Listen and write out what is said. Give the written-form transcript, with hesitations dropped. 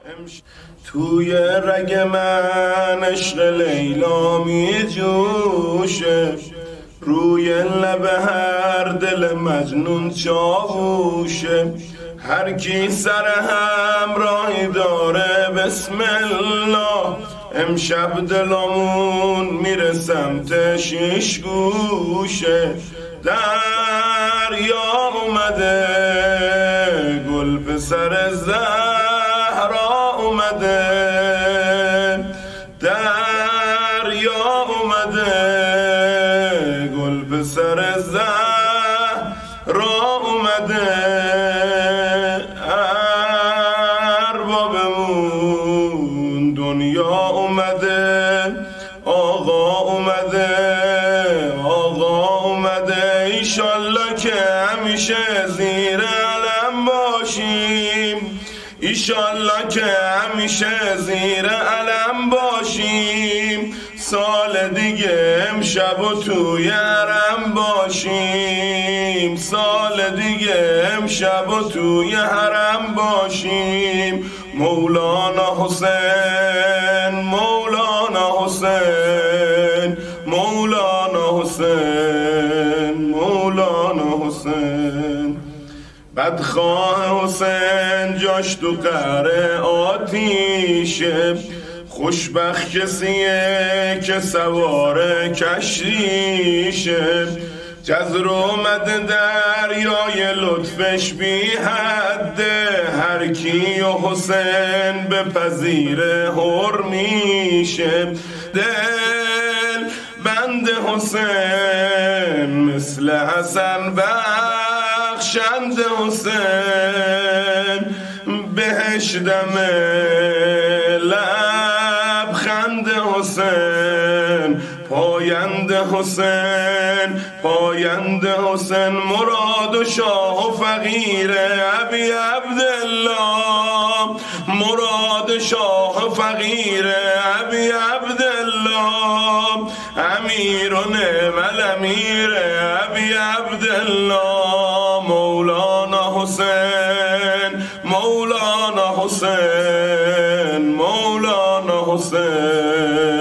توی رگ من عشق لیلا می جوشه، روی لب هر دل مجنون چاووشه. هر کی سر همراهی داره بسم الله، امشب دلمون میره سمت شیش گوشه. دریا اومده گل پسر زهرا اومده، دریا اومده گل پسر زهرا اومده. اربابمون دنیا اومده، آقا اومده، آقا اومده. ایشالله که همیشه زیر علم باشیم، ایشالله که همیشه زیر علم باشیم. سال دیگه امشب و توی حرم باشیم، سال دیگه امشب و توی حرم باشیم. مولانا حسین، مولانا حسین، مولانا حسین، مولانا حسین. بدخواه حسین جاش تو قعر آتیشه، خوشبخت کسیه که سوار کشتیشه. جزر اومده دریای لطفش بی حده، هر کی و حسین به پذیر هر میشه. دل بند حسین مثل حسن بخشند حسین، بهش دم لبخند حسین. پایند حسین، پایند حسین. مراد و شاه و فقیر ابی عبدالله، مراد شاه و فقیر ابی عبدالله. امیر و نعم الامیر ابی عبدالله. مولانا حسین، مولانا حسین، مولانا حسین.